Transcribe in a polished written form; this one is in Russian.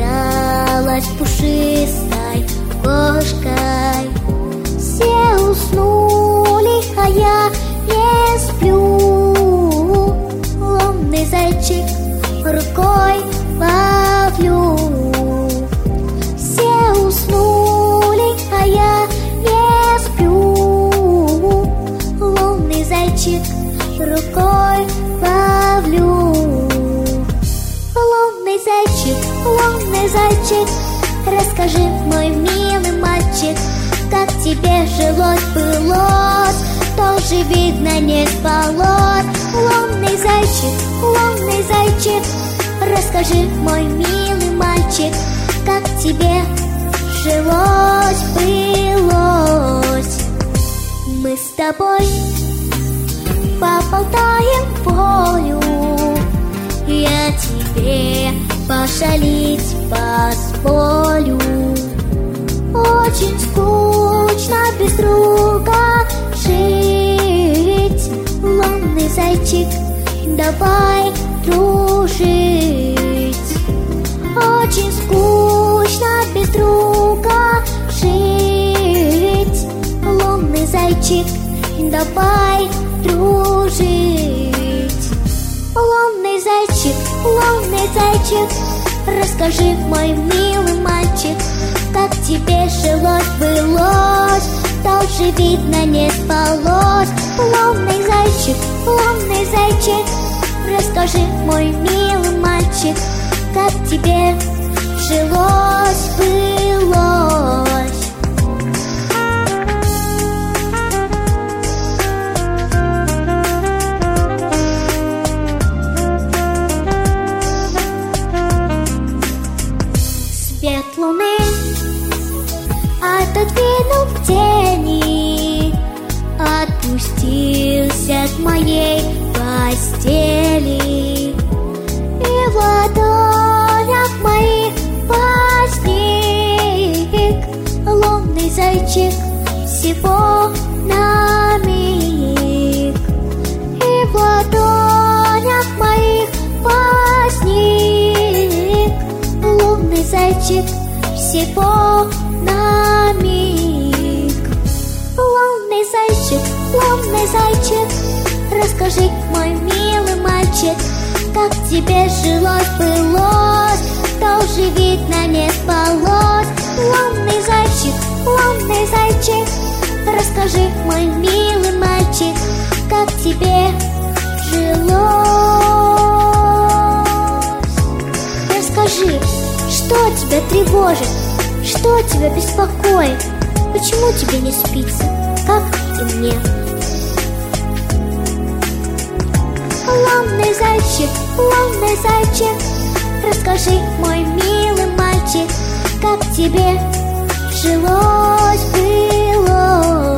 игралась пушистой кошкой. Все уснули, а я не сплю. Лунный зайчик рукой ловлю. Все уснули, а я не сплю. Лунный зайчик рукой ловлю. Лунный зайчик, расскажи, мой милый мальчик, как тебе жилось-былось, тоже, видно, не спалось. Лунный зайчик, расскажи, мой милый мальчик, как тебе жилось-былось. Мы с тобой поболтаем волю, я тебе пошалить позволю. Очень скучно без друга жить. Лунный зайчик, давай дружить. Очень скучно без друга жить. Лунный зайчик, давай дружить. Лунный зайчик, расскажи, мой милый мальчик, как тебе жилось-былось, тоже, видно, не спалось. Лунный зайчик, расскажи, мой милый мальчик, как тебе жилось-былось. Свет луны отодвинул тени, отпустился к моей постели, и в ладонях моих возник лунный зайчик всего на миг. И в ладонях моих возник лунный зайчик всего на миг. Лунный зайчик, расскажи, мой милый мальчик, как тебе жилось-былось, тоже, видно, не спалось. Лунный зайчик, расскажи, мой милый мальчик, как тебе жилось. Расскажи, что тебя тревожит, что тебя беспокоит, почему тебе не спится, как и мне. Лунный зайчик, расскажи, мой милый мальчик, как тебе жилось-былось.